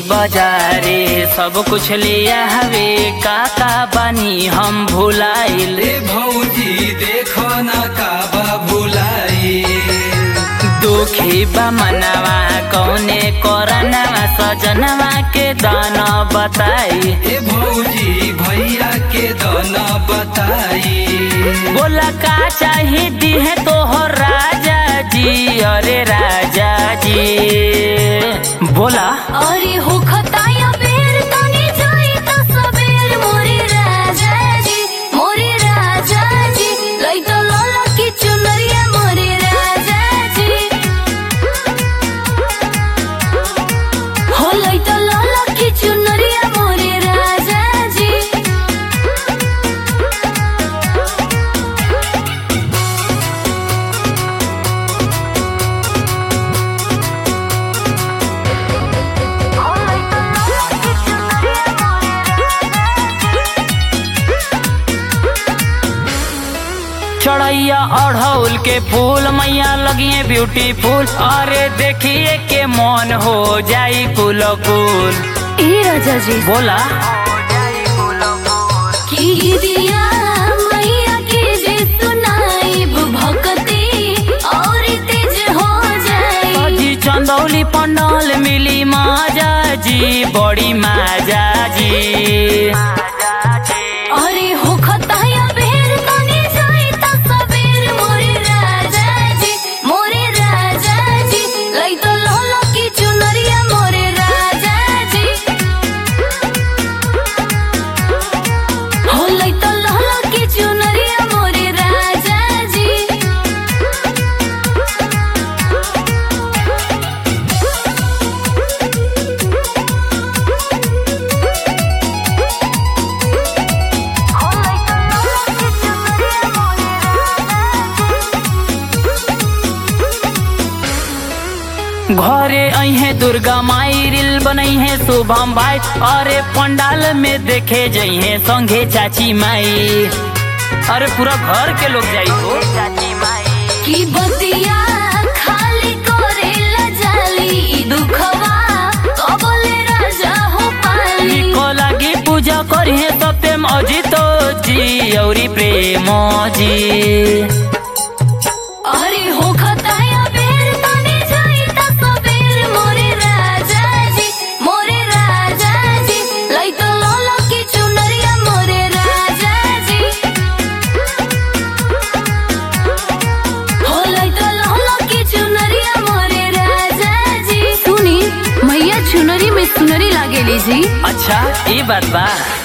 बाजारे सब कुछ लिया हवे काका बानी हम भुलाइल। भौजी देखो ना काबा भुलाई दुखी बा मनवा कौने कोरनवा सजनवा के दाना बताई। भौजी भैया के दाना बताई। बोला का चाहिए दी है तोहर राजा जी। अरे राजा जी बोला अरे हो खताया बेर तनी जाई त सबेर मोरे राजा जी लई तो लाला की चुनरिया मोरे राजा जी हो लई तो लाला की चुनरिया मोरे राजा जी। चढ़ैया अढ़ौल के फूल मैया लगिए ब्यूटीफुल। अरे देखिए के मन हो जाई कुल कुल। ए राजा जी बोला की दिया मैया के जे सुनाई भक्ति और तेज हो जाए। जी चंदौली पंडाल मिली माजा जी बड़ी माजा जी। अरे हो खताया बेर तनी जाई त सबेर मोरे राजा जी लई तो लाला की चुनरिया मोरे राजा जी हो लई तो लाला की चुनरिया मोरे राजा जी। घरे अहे दुर्गा माई रील बनई है शुभम भाई। अरे पंडाल में देखे जइहे संगे चाची माई। अरे पूरा घर के लोग जाई हो चाची माई की बतिया खाली करे ला जाली दुखवा कबले राजा हो पाली। को लागी पूजा करिहे सत्यम अजित जी औरी प्रेम जी। अरे हो खताया बेर तनी जाई त सबेर मोरे राजा जी लई तो लाला की चुनरिया मोरे राजा जी हो लई तो लाला की चुनरिया मोरे राजा जी। सुनी मैया चुनरी में सुनरी लागेली जी। अच्छा ये बात बा।